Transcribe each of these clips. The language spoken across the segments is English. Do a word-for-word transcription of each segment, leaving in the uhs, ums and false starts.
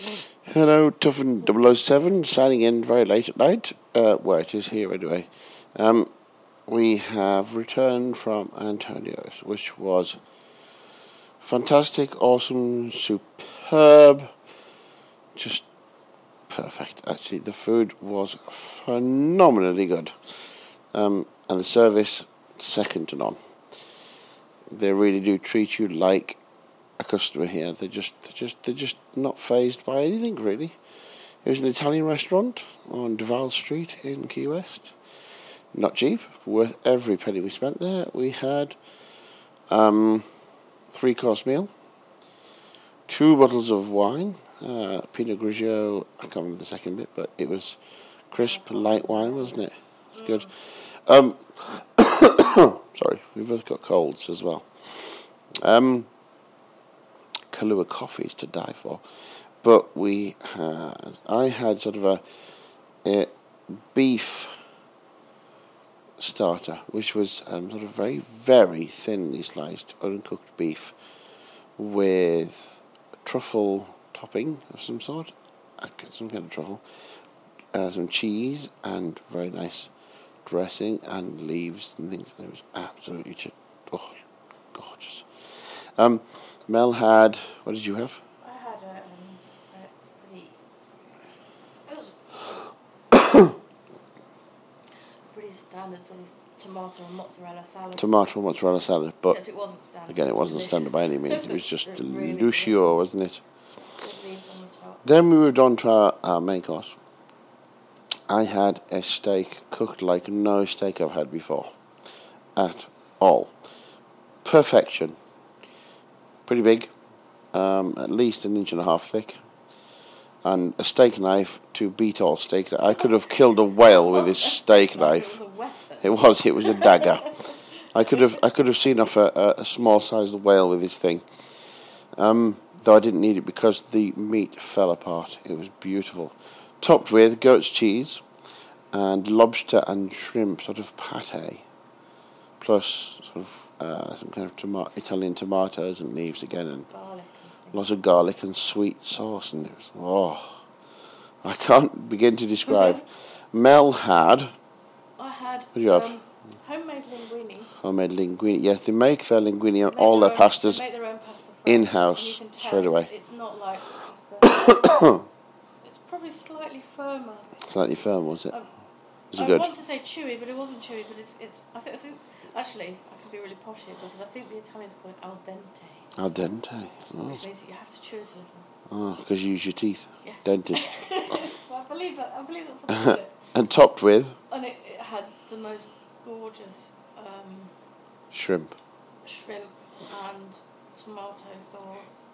Hello, Tuffin double oh seven, signing in very late at night. Uh, well, it is here anyway. Um, we have returned from Antonio's, which was fantastic, awesome, superb, just perfect. Actually, the food was phenomenally good, um, and the service second to none. They really do treat you like a customer here. They just, they just, they're just not fazed by anything really. It was an Italian restaurant on Duval Street in Key West. Not cheap, worth every penny we spent there. We had um, three course meal, two bottles of wine, uh, Pinot Grigio. I can't remember the second bit, but it was crisp, light wine, wasn't it? It's good. Um, sorry, we both got colds as well. Um, Kahlua coffees to die for. But we had, I had sort of a, a beef starter, which was um, sort of very, very thinly sliced, uncooked beef with truffle topping of some sort, some kind of truffle, uh, some cheese, and very nice dressing and leaves and things. And it was absolutely ch- oh, gorgeous. Um, Mel had, what did you have? I had a, um, a pretty, it was pretty standard sort of tomato and mozzarella salad. Tomato and mozzarella salad, but except it wasn't standard. again, it wasn't delicious. standard by any means. It was just It really delicioso, wasn't it? With leaves on the top. Then we moved on to our, our main course. I had a steak cooked like no steak I've had before, at all. Perfection. Pretty big, um, at least an inch and a half thick, and a steak knife to beat all steak. I could have killed a whale with this steak knife. It was a weapon. It was. It was a dagger. I could have. I could have seen off a, a, a small-sized whale with this thing. Um, though I didn't need it because the meat fell apart. It was beautiful, topped with goat's cheese and lobster and shrimp, sort of pate, plus sort of. Uh, some kind of toma- Italian tomatoes and leaves again, and Garlic. lots of garlic and sweet sauce, and it was, oh, I can't begin to describe. Mel had, I had what do you have? Um, homemade linguine. Homemade linguine. Yes, they make their linguine and Make all their own, pastas They make their own pasta fresh, in-house and you can tell straight away. It's, it's not like pasta. it's, it's probably slightly firmer. Slightly firm, was it? Um, Was it I good? want to say chewy, but it wasn't chewy. But it's it's. I think I think actually I can be really posh here because I think the Italians call it al dente, Al dente. Oh, which means that you have to chew it a little. oh, because you use your teeth. Yes. Dentist. Well, I believe that. I believe that's what I it. And topped with And it, it had the most gorgeous um, shrimp. shrimp and tomato sauce,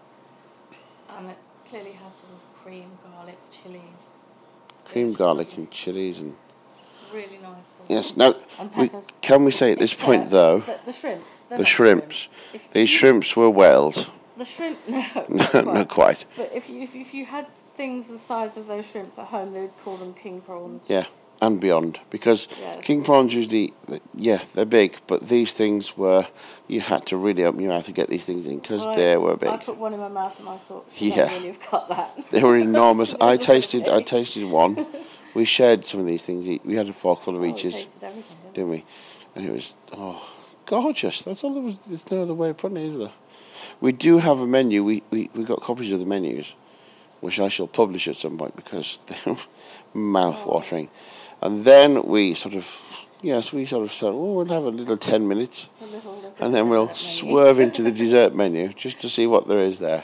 and it clearly had sort of cream, garlic, chilies. Cream, garlic, and chilies, and Really nice sauce. yes. Now, And we, peppers. can we say at this Except point though, The, the shrimps. they're the not shrimps. If These you- shrimps were whales. The shrimp, no, No, not quite. not quite. But if you if, if you had things the size of those shrimps at home, they would call them king prawns. Yeah, and beyond. Because Yeah. king prawns usually, yeah, they're big, but these things were, you had to really open your mouth to get these things in because Well, I- they were big. I put one in my mouth and I thought, should Yeah. I really have cut that? They were enormous. I They were tasted, I big. tasted one. We shared some of these things. We had a forkful of Oh, we eaches, tasted everything, didn't didn't we? And it was, oh, gorgeous. That's all there was. There's no other way of putting it, is there? We do have a menu. We, we, we got copies of the menus, which I shall publish at some point because they're mouth-watering. And then we sort of, yes, we sort of said, oh, we'll have a little ten minutes. we? A little look at And then we'll the menu. swerve into the dessert menu just to see what there is there.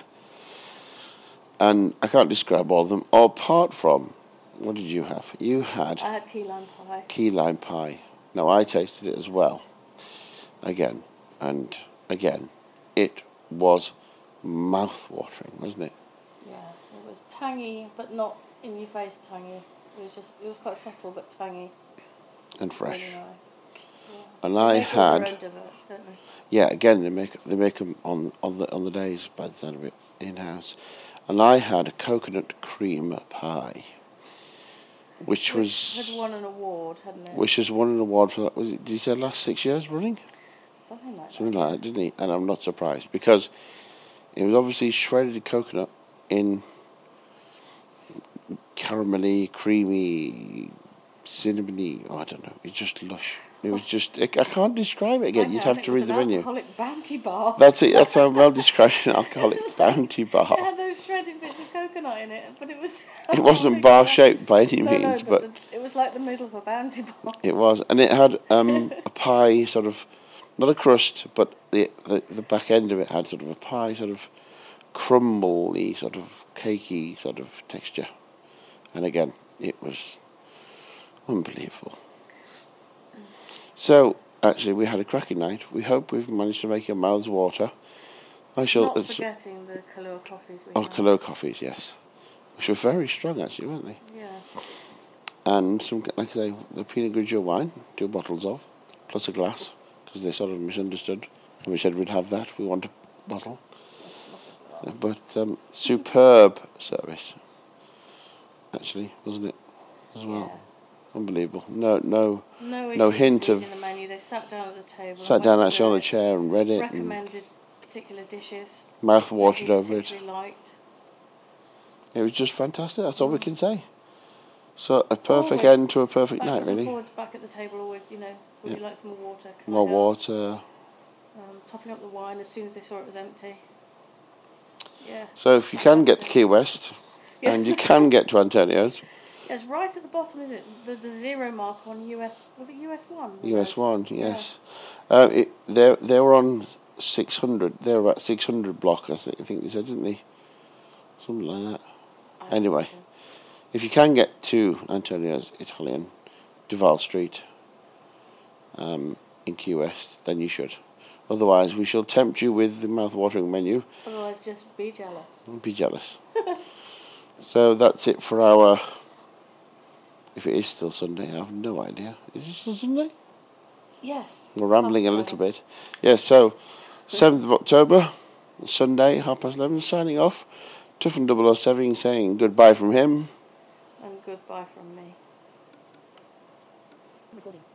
And I can't describe all of them, apart from, what did you have? You had I had key lime pie. key lime pie. Now, I tasted it as well. Again, and again. It was mouth-watering, wasn't it? Yeah, it was tangy, but not in-your-face tangy. It was just, it was quite subtle but tangy. And fresh. Really nice. Yeah. And They I make all their had, own desserts, don't they? yeah, again, they make they make them on, on, the, on the days, by the sound of it, in-house. And I had a coconut cream pie, which was... Had won an award, hadn't it? Which has won an award for that. Was it? Did he say last six years running? Something like Something that. like that, didn't he? And I'm not surprised because it was obviously shredded coconut in caramelly, creamy, cinnamony. Oh, I don't know. It's just lush. It was just. I, I can't describe it again. I You'd can, have it to was read the an menu. alcoholic bounty bar. That's it. That's how well described an alcoholic bounty bar. It had those shredded bits of coconut in it, but it was. It wasn't bar shaped by any no, means, no, but, but the, it was like the middle of a bounty bar. it was, and it had um, a pie sort of, not a crust, but the, the the back end of it had sort of a pie sort of crumbly, sort of cakey sort of texture, and again, it was unbelievable. So, actually, we had a cracking night. We hope we've managed to make your mouths water. I shall. Not it's- forgetting the Kahlua coffees. We Oh, had. Kahlua coffees, yes, which were very strong actually, weren't they? Yeah. And some, like I say, the Pinot Grigio wine, two bottles of, plus a glass, because they sort of misunderstood. And we said we'd have that. We want a bottle. Uh, But um, superb service, actually, wasn't it? As well, Yeah. unbelievable. No, no, No, no issues hint reading of- the menu. They sat down at the table. sat and down went actually on through the it, chair and read it, and recommended particular dishes. mouth that watered he over it. particularly liked. It was just fantastic. That's all we can say. So a perfect Always end to a perfect night, Backwards and really. forwards, back at the table. Always, you know. Would Yeah. you like some more water? Can I More help? water. Um, topping up the wine as soon as they saw it was empty. Yeah. So if you can get to Key West, and you Yes. can get to Antonio's, It's right at the bottom, is it? The the zero mark on U S. Was it U S one? U S one, yes. Uh, it, they they were on six hundred. They were at six hundred block, I think, I think they said, didn't they? Something like that. I Anyway. think If you can get to Antonio's Italian, Duval Street, um, in Key West, then you should. Otherwise, we shall tempt you with the mouth-watering menu. so. Otherwise, just be jealous. Don't be jealous. So that's it for our. If it is still Sunday, I have no idea. Is it still Sunday? Yes. We're rambling a little bit. Yeah, so seventh of October, Sunday, half past eleven, signing off. Tuffen double oh seven saying goodbye from him. And goodbye from me. Recording.